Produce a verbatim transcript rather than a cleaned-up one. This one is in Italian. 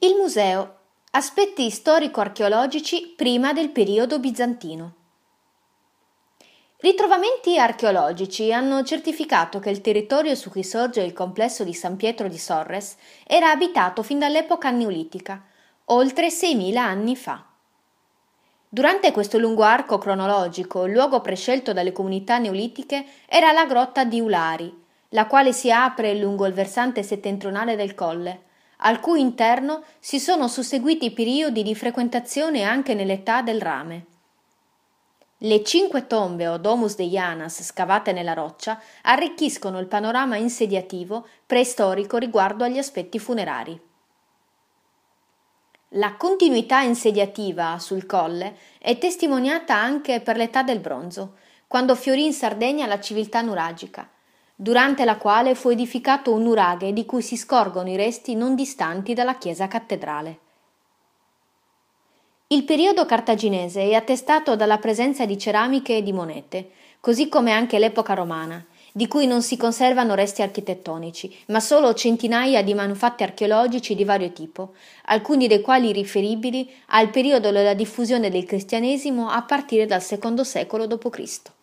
Il museo. Aspetti storico-archeologici prima del periodo bizantino. Ritrovamenti archeologici hanno certificato che il territorio su cui sorge il complesso di San Pietro di Sorres era abitato fin dall'epoca neolitica, oltre seimila anni fa. Durante questo lungo arco cronologico, il luogo prescelto dalle comunità neolitiche era la grotta di Ulari, la quale si apre lungo il versante settentrionale del colle, al cui interno si sono susseguiti periodi di frequentazione anche nell'età del rame. Le cinque tombe o domus deianas scavate nella roccia arricchiscono il panorama insediativo preistorico riguardo agli aspetti funerari. La continuità insediativa sul colle è testimoniata anche per l'età del bronzo, quando fiorì in Sardegna la civiltà nuragica, durante la quale fu edificato un nuraghe di cui si scorgono i resti non distanti dalla chiesa cattedrale. Il periodo cartaginese è attestato dalla presenza di ceramiche e di monete, così come anche l'epoca romana, di cui non si conservano resti architettonici, ma solo centinaia di manufatti archeologici di vario tipo, alcuni dei quali riferibili al periodo della diffusione del cristianesimo a partire dal secondo secolo dopo Cristo